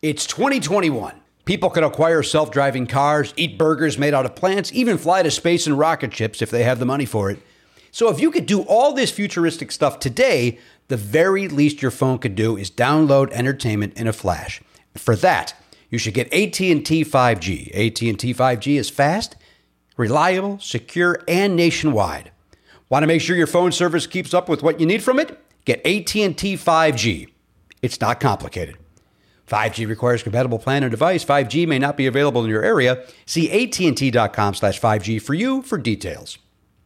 It's 2021. People can acquire self-driving cars, eat burgers made out of plants, even fly to space in rocket ships if they have the money for it. So if you could do all this futuristic stuff today, the very least your phone could do is download entertainment in a flash. For that, you should get AT&T 5G. AT&T 5G is fast, reliable, secure, and nationwide. Want to make sure your phone service keeps up with what you need from it? Get AT&T 5G. It's not complicated. 5G requires compatible plan and device. 5G may not be available in your area. See AT&T.com/5G for you for details.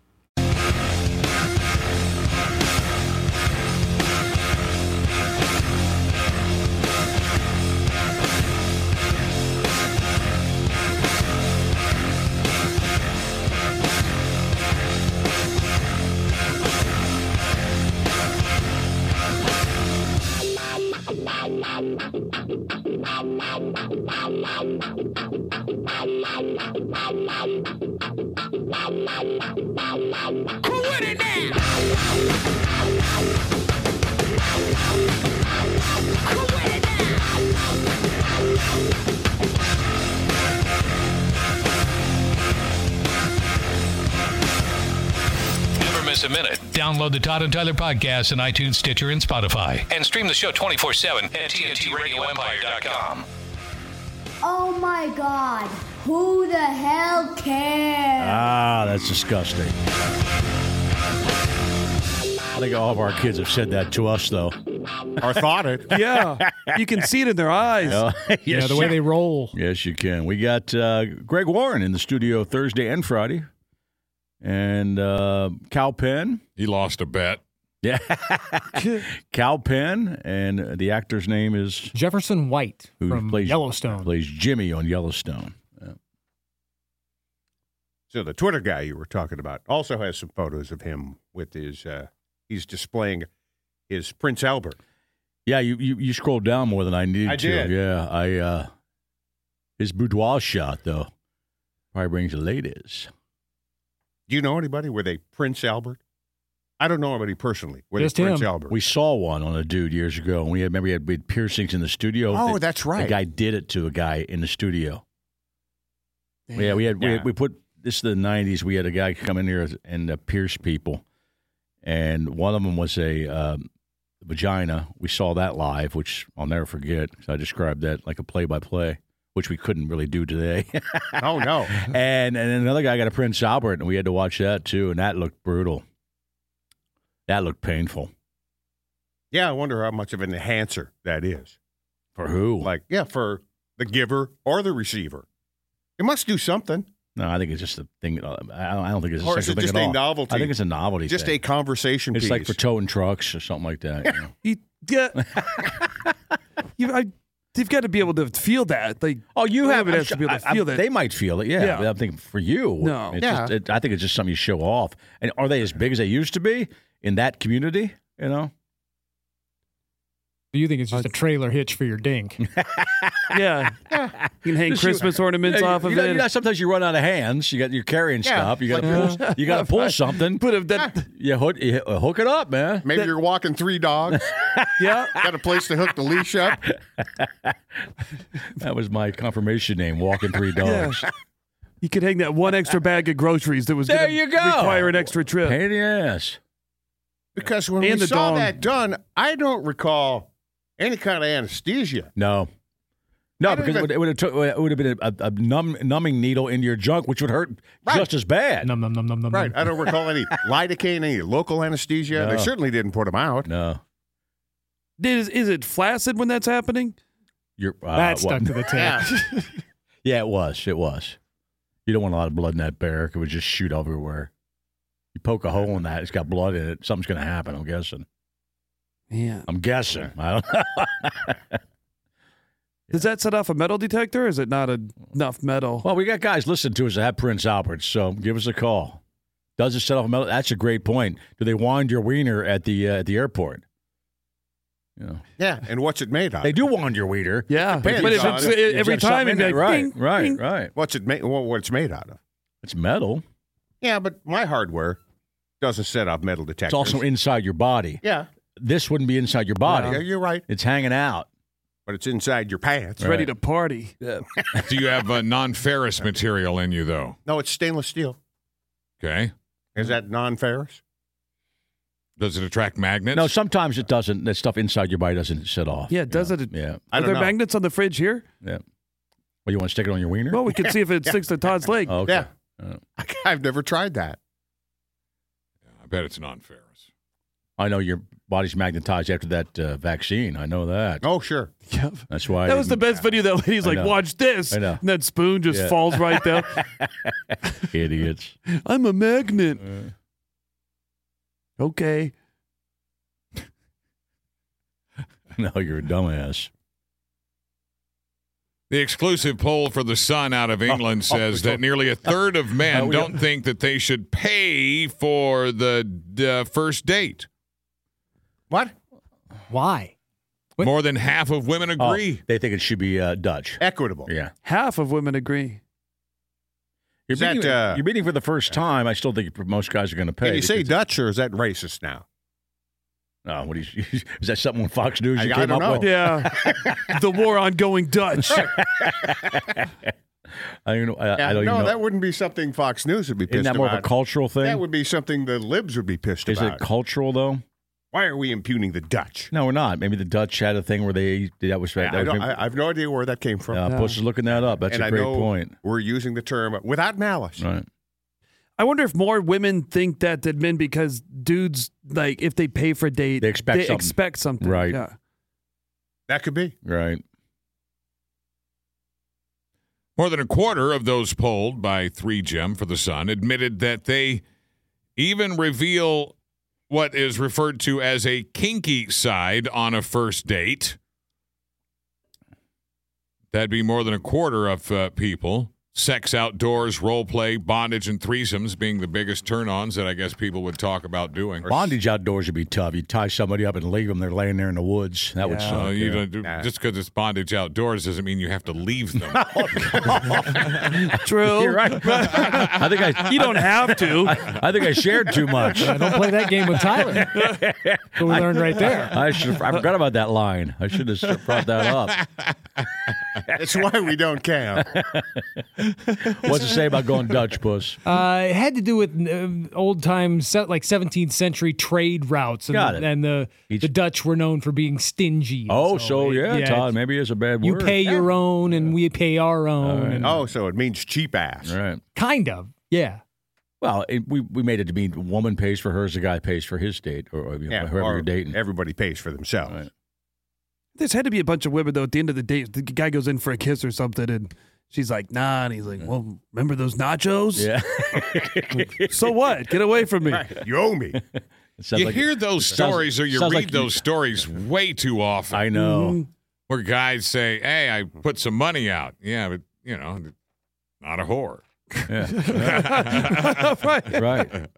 Never miss a minute. Download the Todd and Tyler podcast on iTunes, Stitcher, and Spotify. And stream the show 24/7 at TNTRadioEmpire.com. Oh my God, who the hell cares? Ah, that's disgusting. I think all of our kids have said that to us, though. Or thought it. Yeah, you can see it in their eyes. Yes, The way they roll. Yes, you can. We got Greg Warren in the studio Thursday and Friday. And Cal Penn. He lost a bet. Yeah. Cal Penn, and the actor's name is Jefferson White from Yellowstone. Plays Jimmy on Yellowstone. Yeah. So the Twitter guy you were talking about also has some photos of him with his, he's displaying his Prince Albert. Yeah, you scrolled down more than I needed to. I did. Yeah, his boudoir shot, though, probably brings the ladies. Do you know anybody with a Prince Albert? I don't know anybody personally with Just a Prince him. Albert. We saw one on a dude years ago, and we had piercings in the studio. Oh, that's right. The guy did it to a guy in the studio. Yeah, we put this is the 90s. We had a guy come in here and pierce people, and one of them was a vagina. We saw that live, which I'll never forget. So I described that like a play-by-play, which we couldn't really do today. Oh, no. And another guy got a Prince Albert, and we had to watch that too, and that looked brutal. That looked painful. Yeah, I wonder how much of an enhancer that is. For who? For the giver or the receiver. It must do something. No, I think it's just a thing. I don't think it's a Or is sexual it just thing at a all. novelty? I think it's a novelty Just thing. a conversation It's piece. like for towing trucks or something like that. They've got to be able to feel that. Like, you have to be able to feel that. They might feel it, yeah. Yeah. But I'm thinking for you, No. it's Yeah. just, I think it's just something you show off. And are they as big as they used to be in that community? You know, Do you think it's just a trailer hitch for your dink? Yeah. You can hang Christmas ornaments off of it. Sometimes you run out of hands. You're carrying stuff. You got to pull something. Put that. You hook it up, man. Maybe you're walking 3 dogs. Yeah. Got a place to hook the leash up. That was my confirmation name, Walking 3 Dogs. Yeah. You could hang that one extra bag of groceries that was There going you to go. require an extra trip. Pain in the ass. Because when And we the saw dong. that done, I don't recall any kind of anesthesia. No, I don't because even- it would have been a numbing needle into your junk, which would hurt just as bad. Num, num, num, num, num. Right. I don't recall any lidocaine, any local anesthesia. No. They certainly didn't put them out. No, Is it flaccid when that's happening? you're That stuck to the tape. Yeah, it was. It was. You don't want a lot of blood in that bear. It would just shoot everywhere. You poke a hole in that, it's got blood in it. Something's going to happen. I'm guessing. Yeah. I'm guessing. I don't know. Does that set off a metal detector? Or is it not enough metal? Well, we got guys listening to us that have Prince Albert, so give us a call. Does it set off a metal? That's a great point. Do they wind your wiener at the airport? You know. Yeah. And what's it made of? They do wind your wiener. Yeah. Depends But if on it's it. It's every got time, something it'd in be it. like, Right, ding, right, ding. right. What's it made? What it's made out of? It's metal. Yeah, but my hardware doesn't set off metal detectors. It's also inside your body. Yeah. This wouldn't be inside your body. Yeah, you're right. It's hanging out. but it's inside your pants. Ready to party. Do you have non-ferrous material in you, though? No, it's stainless steel. Okay. Is that non-ferrous? Does it attract magnets? No, sometimes it doesn't. The stuff inside your body doesn't set off. Yeah, does it? Yeah. Are there magnets on the fridge here? Yeah. Well, you want to stick it on your wiener? Well, we can see if it sticks to Todd's leg. Oh, okay. Yeah. I've never tried that. I bet it's non-ferrous. I know your body's magnetized after that vaccine. I know that. Oh, sure. Yep. That's why. That was the best video. That lady's like, watch this. I know. And that spoon just falls right down. Idiots. I'm a magnet. Okay. No, you're a dumbass. The exclusive poll for The Sun out of England says that nearly a third of men don't think that they should pay for the first date. What? Why? More than half of women agree. They think it should be Dutch. Equitable. Yeah. Half of women agree. You're meeting for the first time. I still think most guys are going to pay. Can you say Dutch, or is that racist now? No, is that something on Fox News you I came don't up know. with? Yeah. The war on going Dutch. I don't even no, know. that wouldn't be something Fox News would be pissed Isn't about. that more of a cultural thing? That would be something the libs would be pissed Is about. it cultural, though? Why are we impugning the Dutch? No, we're not. Maybe the Dutch had a thing where they that was right. I have no idea where that came from. Puss is looking that up. That's and a great I know point. We're using the term without malice. Right. I wonder if more women think that than men, because dudes, like, if they pay for a date, They expect something. Right. Yeah. That could be. Right. More than a quarter of those polled by 3Gem for The Sun admitted that they even reveal what is referred to as a kinky side on a first date. That'd be more than a quarter of people. Sex outdoors, role play, bondage, and threesomes being the biggest turn-ons that I guess people would talk about doing. Bondage outdoors would be tough. You tie somebody up and leave them. They're laying there in the woods. That would suck. Just because it's bondage outdoors doesn't mean you have to leave them. True. You're right. You don't have to. I think I shared too much. Yeah, don't play that game with Tyler. What we learned right there. I forgot about that line. I should have brought that up. That's why we don't camp. What's it say about going Dutch, Puss? It had to do with old time, like 17th century trade routes. And the Dutch were known for being stingy. Todd, maybe it's a bad word. You pay your own and we pay our own. Right. So it means cheap ass. Right. Kind of, yeah. Well, we made it to mean a woman pays for hers, a guy pays for his date, or whoever you're dating. Everybody pays for themselves. Right. There's had to be a bunch of women, though, at the end of the date. The guy goes in for a kiss or something, and she's like, nah. And he's like, well, remember those nachos? Yeah. So what? Get away from me. Right. You owe me. You hear those stories or you read those stories way too often. I know. Where guys say, hey, I put some money out. Yeah, but, not a whore. Yeah. Right.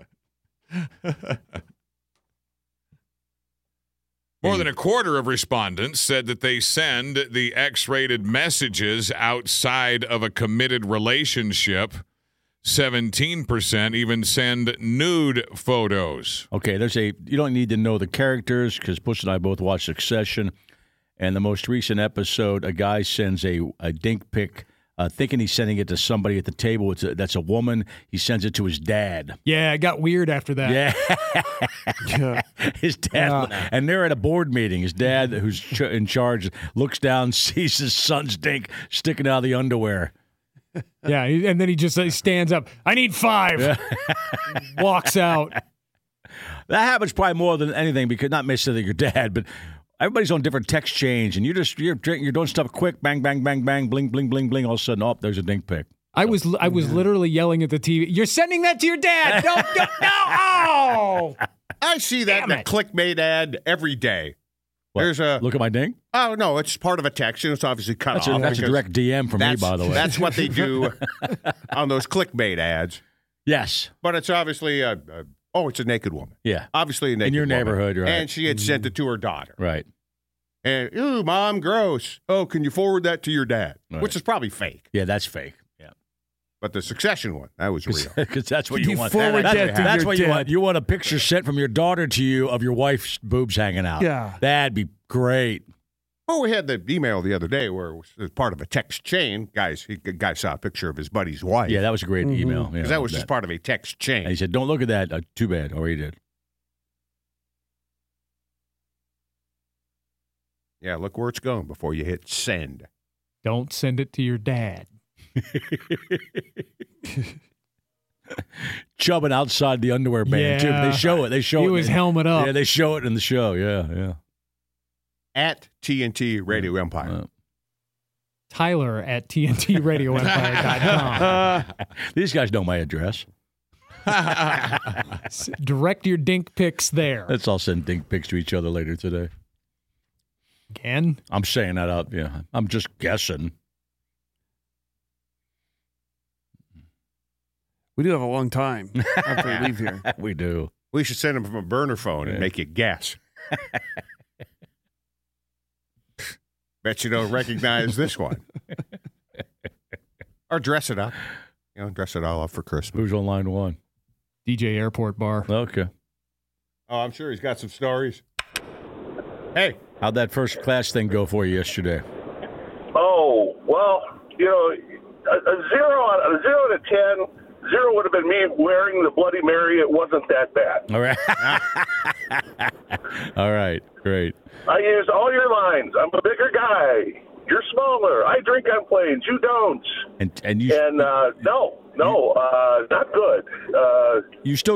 More than a quarter of respondents said that they send the X-rated messages outside of a committed relationship. 17% even send nude photos. Okay, you don't need to know the characters because Puss and I both watched Succession. And the most recent episode, a guy sends a dink pic, thinking he's sending it to somebody at the table. That's a woman. He sends it to his dad. Yeah, it got weird after that. Yeah. His dad, and they're at a board meeting. His dad, who's in charge, looks down, sees his son's dink sticking out of the underwear. Yeah, and then he just stands up. I need 5. Yeah. Walks out. That happens probably more than anything because not necessarily your dad, but everybody's on different text chains, and you're doing stuff quick, bang, bang, bang, bang, bling, bling, bling, bling. All of a sudden, there's a dink pic. I was literally yelling at the TV. You're sending that to your dad. No. Oh! I see that in a clickbait ad every day. What? There's Look at my dink? Oh, no, it's part of a text, and it's obviously cut off. That's a direct DM from me, by the way. That's what they do on those clickbait ads. Yes. But it's obviously it's a naked woman. Yeah. Obviously a naked woman. In your neighborhood, right. And she had sent it to her daughter. Right. And, ooh, Mom, gross. Oh, can you forward that to your dad? Right. Which is probably fake. Yeah, that's fake. Yeah. But the Succession one, that was real. Because that's what you want. That's what you want. You want a picture sent from your daughter to you of your wife's boobs hanging out. Yeah. That'd be great. Oh, we had the email the other day where it was part of a text chain. Guy saw a picture of his buddy's wife. Yeah, that was a great email. Because that was just part of a text chain. And he said, don't look at that. Too bad. Or he did. Yeah, look where it's going before you hit send. Don't send it to your dad. Chubbing outside the underwear band, too. They show it. He was helmet up. Yeah, they show it in the show. Yeah. At TNT Radio Empire. Tyler at TNTRadioEmpire.com. These guys know my address. Direct your dink pics there. Let's all send dink pics to each other later today. Again? I'm saying that out. Yeah, I'm just guessing. We do have a long time after we leave here. We do. We should send them from a burner phone and make you guess. Bet you don't recognize this one. Or dress it up. Dress it all up for Christmas. Who's on line one? DJ Airport Bar. Okay. Oh, I'm sure he's got some stories. Hey. How'd that first class thing go for you yesterday? Oh, well, a 0 out of 10. 0 would have been me wearing the Bloody Mary. It wasn't that bad. All right. All right. Great. I used all your lines. I'm a bigger guy. You're smaller. I drink on planes. You don't. And you. And no, not good. You still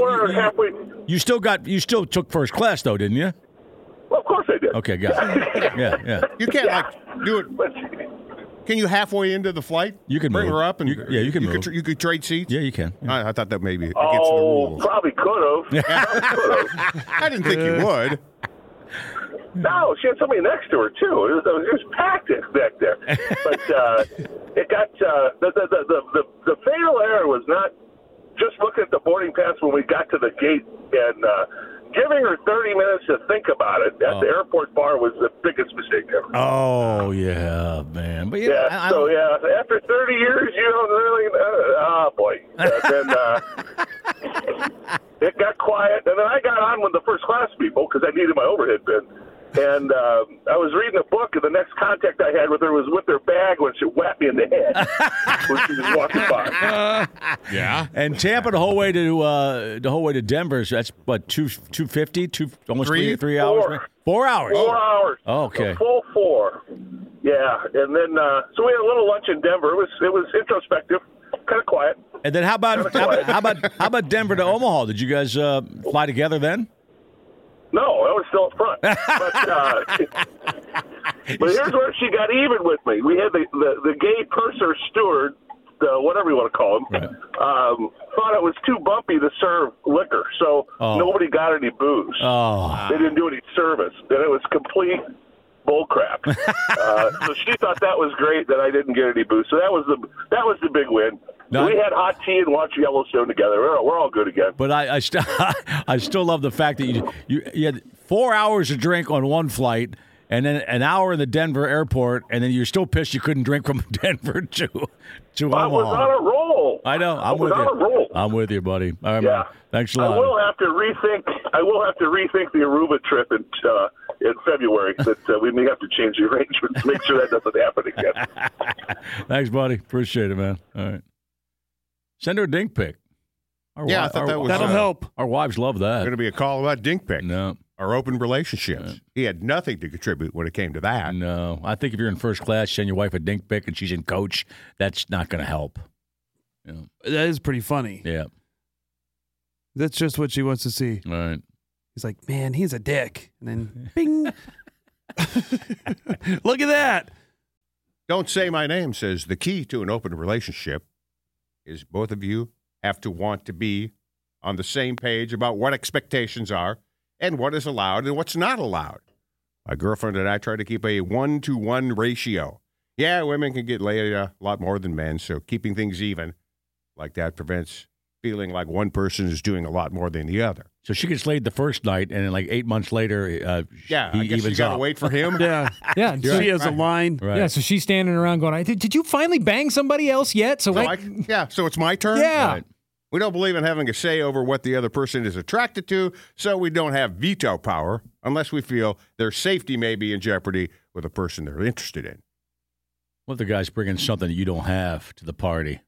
took first class though, didn't you? Well, of course I did. Okay, got it. Yeah. You can't do it. Can you halfway into the flight? You can bring move. her up, and you can move. You could trade seats. Yeah, you can. Yeah. I thought that maybe against the rules. Probably could have. I didn't think you would. No, she had somebody next to her too. It was packed back there. But it got the fatal error was not just looking at the boarding pass when we got to the gate and giving her 30 minutes to think about it at the airport bar was the biggest mistake ever. Oh yeah, man. But after 30 years, you don't really. Then it got quiet, and then I got on with the first class people because I needed my overhead bin. And I was reading a book, and the next contact I had with her was with her bag when she whacked me in the head when she was walking by. Yeah. And Tampa the whole way to Denver. So that's what 250, almost 3 hours. 4 hours. 4 hours. Oh, okay. A full 4. Yeah, and then so we had a little lunch in Denver. It was introspective, kind of quiet. And then how about Denver to Omaha? Did you guys fly together then? No, I was still up front. But here's where she got even with me. We had the gay purser steward, whatever you want to call him, thought it was too bumpy to serve liquor, so nobody got any booze. They didn't do any service, and it was complete bullcrap. So she thought that was great that I didn't get any booze. So that was the big win. No, we had hot tea and watched Yellowstone together. We're all good again. But I still love the fact that you had 4 hours to drink on one flight, and then an hour in the Denver airport, and then you're still pissed you couldn't drink from Denver to Omaha. I was on a roll. I know. I'm with you, buddy. All right, man. Thanks a lot. I will have to rethink the Aruba trip in February. That we may have to change the arrangements to make sure that doesn't happen again. Thanks, buddy. Appreciate it, man. All right. Send her a dink pic. I thought that'll help. Our wives love that. Going to be a call about dink pics. No. Our open relationships. Yeah. He had nothing to contribute when it came to that. No. I think if you're in first class, send your wife a dink pic and she's in coach, that's not going to help. You know. That is pretty funny. Yeah. That's just what she wants to see. All right. He's like, man, he's a dick. And then, bing. Look at that. Don't say my name says the key to an open relationship is both of you have to want to be on the same page about what expectations are and what is allowed and what's not allowed. My girlfriend and I try to keep a 1-to-1 ratio. Yeah, women can get laid a lot more than men, so keeping things even like that prevents feeling like one person is doing a lot more than the other. So she gets laid the first night, and then like 8 months later, I guess evens you got to up. wait for him. Yeah. She has a line. Right. Yeah, so she's standing around going, did you finally bang somebody else yet? So so it's my turn? Yeah. Right. We don't believe in having a say over what the other person is attracted to, so we don't have veto power. unless we feel their safety may be in jeopardy with a person they're interested in. What if the guy's bringing something that you don't have to the party?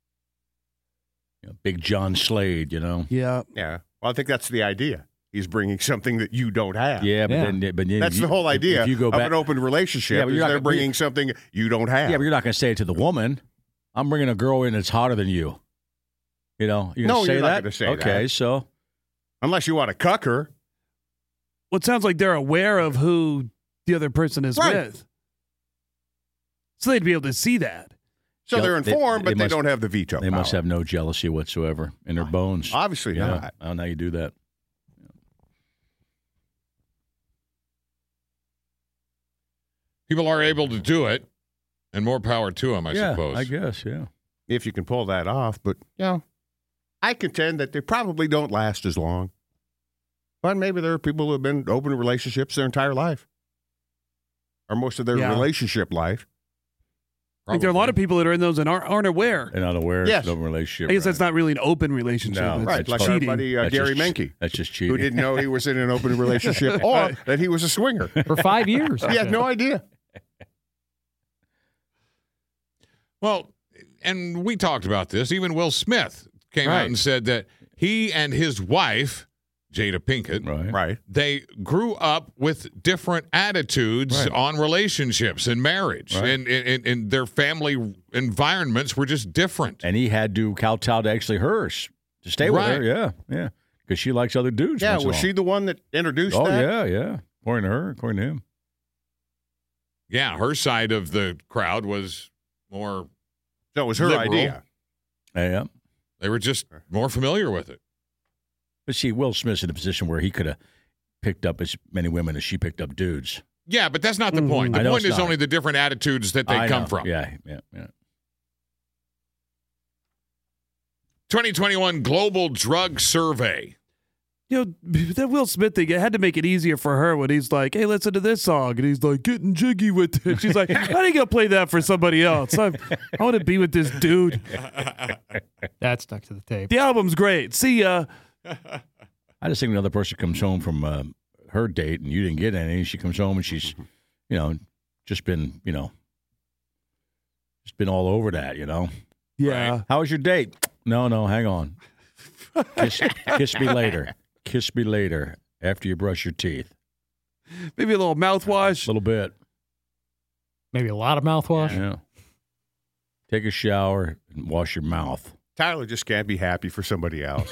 Big John Slade, Yeah. Yeah. Well, I think that's the idea. He's bringing something that you don't have. Yeah, but then that's the whole idea if you go of back, an open relationship. Yeah, but they're bringing something you don't have. Yeah, but you're not going to say it to the woman. I'm bringing a girl in that's hotter than you. You're going to say you're that? not going to say that. Okay, so. Unless you want to cuck her. Well, it sounds like they're aware of who the other person is with. So they'd be able to see that. So they're informed, but they don't have the veto They power. must have no jealousy whatsoever in their bones. Obviously not. I don't know how you do that. People are able to do it, and more power to them, I suppose. I guess, yeah. If you can pull that off. But, I contend that they probably don't last as long. But maybe there are people who have been in open relationships their entire life. Or most of their relationship life. I think there are a lot of people that are in those and aren't aware. They're not aware Yes. of an open relationship. I guess that's not really an open relationship. No, It's Right, like cheating. our buddy Gary Menke. That's just cheating. Who didn't know he was in an open relationship or that he was a swinger. For 5 years. He had no idea. Well, and we talked about this. Even Will Smith came out and said that he and his wife, Jada Pinkett, Right. they grew up with different attitudes on relationships and marriage. Right. And their family environments were just different. And he had to kowtow to actually hers to stay with her. Yeah. Because she likes other dudes. Yeah, once in a was she while. the one that introduced Oh, that? yeah. According to her, according to him. Yeah, her side of the crowd was more So it was her liberal. idea. Yeah. They were just more familiar with it. But see, Will Smith's in a position where he could have picked up as many women as she picked up dudes. Yeah, but that's not the point. The I know point it's is not. only the different attitudes that they I come know. from. Yeah. 2021 Global Drug Survey. That Will Smith thing, it had to make it easier for her when he's like, hey, listen to this song. And he's like, getting jiggy with it. She's like, how do you going to play that for somebody else? I want to be with this dude. That stuck to the tape. The album's great. See ya. I just think another person comes home from her date and you didn't get any. She comes home and she's, just been all over that, Yeah. Right. How was your date? No, hang on. Kiss me later. Kiss me later after you brush your teeth. Maybe a little mouthwash. A little bit. Maybe a lot of mouthwash. Yeah. Take a shower and wash your mouth. Tyler just can't be happy for somebody else.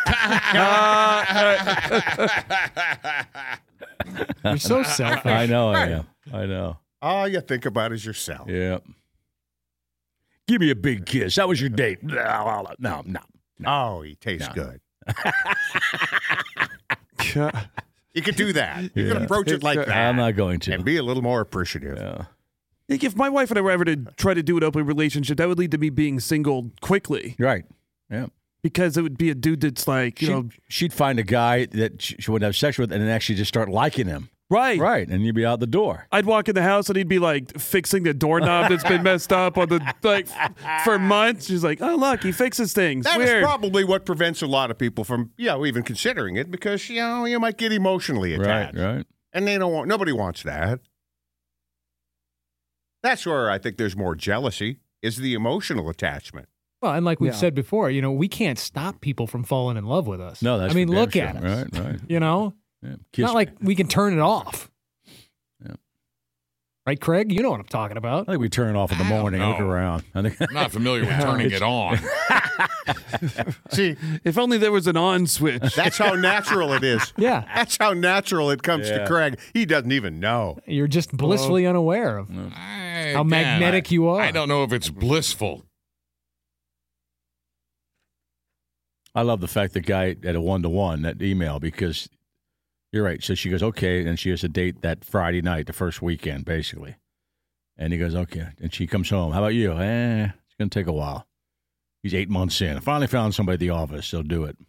You're so selfish. I know I am. I know. All you think about is yourself. Yeah. Give me a big kiss. That was your date. No. Oh, he tastes good. You could do that. You can approach it like that. I'm not going to. And be a little more appreciative. Yeah. If my wife and I were ever to try to do an open relationship, that would lead to me being single quickly. Right. Yeah. Because it would be a dude that's like, she'd find a guy that she would have sex with and then actually just start liking him. Right. Right. And you'd be out the door. I'd walk in the house and he'd be like fixing the doorknob that's been messed up on for months. She's like, oh, look, he fixes things. That Weird. is probably what prevents a lot of people from, even considering it because, you might get emotionally attached. Right. And nobody wants that. That's where I think there's more jealousy is the emotional attachment. Well, and like we've said before, we can't stop people from falling in love with us. No, that's look sure. at us. Right. Yeah. It's not like we can turn it off. Yeah. Right, Craig? You know what I'm talking about. I think we turn it off in the morning. Look around. I'm not familiar with turning it on. See, if only there was an on switch. That's how natural it is. Yeah. That's how natural it comes to Craig. He doesn't even know. You're just blissfully unaware of how magnetic you are. I don't know if it's blissful. I love the fact the guy had a 1-to-1, that email, because you're right. So she goes, okay. And she has a date that Friday night, the first weekend, basically. And he goes, okay. And she comes home. How about you? It's going to take a while. He's 8 months in. I finally found somebody at the office. They'll do it.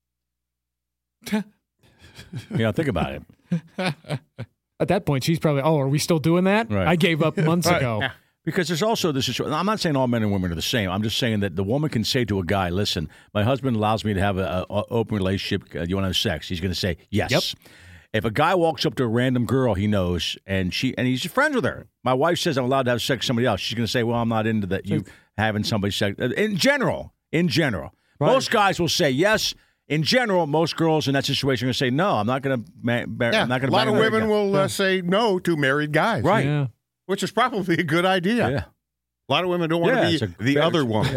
Think about it. At that point, she's probably, are we still doing that? Right. I gave up months ago. Because there's also this. I'm not saying all men and women are the same. I'm just saying that the woman can say to a guy, listen, my husband allows me to have an open relationship. Do you want to have sex? He's going to say yes. Yep. If a guy walks up to a random girl he knows and he's friends with her, my wife says I'm allowed to have sex with somebody else. She's going to say, "Well, I'm not into that. You having somebody sex." In general, right. Most guys will say yes. In general, most girls in that situation are going to say, "No, I'm not going to." I'm not going to. A lot of women will say no to married guys, right? Yeah. Which is probably a good idea. Yeah. A lot of women don't want to be the other woman.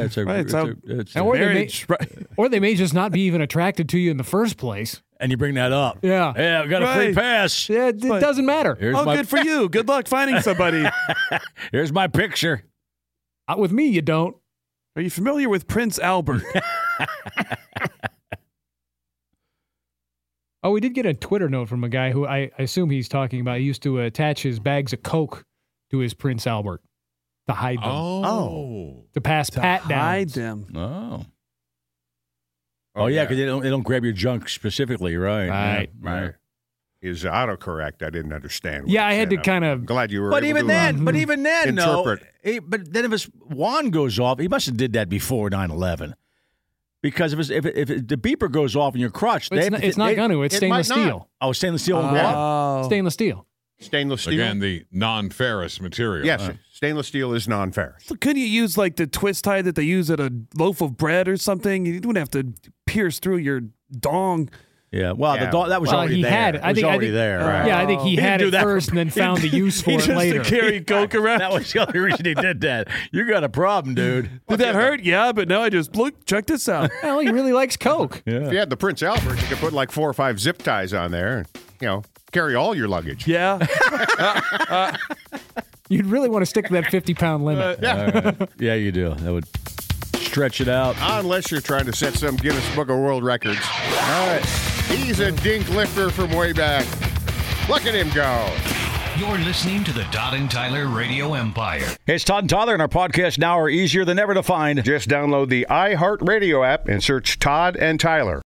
Or they may just not be even attracted to you in the first place. And you bring that up. Yeah. Yeah, we got a free pass. Yeah, it doesn't matter. Good for you. Good luck finding somebody. Here's my picture. With me, you don't. Are you familiar with Prince Albert? Oh, we did get a Twitter note from a guy who I assume he's talking about. He used to attach his bags of Coke to his Prince Albert to hide them. Oh. To pass pat down. Hide them. Oh, yeah, because they don't grab your junk specifically, right? Right. His autocorrect, I didn't understand. Yeah, I had to kind of. Glad you were. But even then, interpret. No. But then if his wand goes off, he must have did that before 9/11. Because if the beeper goes off in your crotch, it's not going to. It's stainless steel. Oh, stainless steel and what? Stainless steel. Stainless steel. Again, the non-ferrous material. Yes, stainless steel is non-ferrous. So couldn't you use like the twist tie that they use at a loaf of bread or something? You wouldn't have to pierce through your dong. Yeah, well, the dog that was already there. I think there. Right? Yeah, I think he had it first and then found the use for it later. To carry Coke around. That was the only reason he did that. You got a problem, dude. Did that hurt? Yeah, but now I just check this out. Well, he really likes Coke. Yeah. If you had the Prince Albert, you could put like 4 or 5 zip ties on there and, carry all your luggage. Yeah. You'd really want to stick to that 50-pound limit. Yeah, you do. That would stretch it out. Unless you're trying to set some Guinness Book of World Records. All right. He's a dink lifter from way back. Look at him go. You're listening to the Todd and Tyler Radio Empire. Hey, it's Todd and Tyler, and our podcasts now are easier than ever to find. Just download the iHeartRadio app and search Todd and Tyler.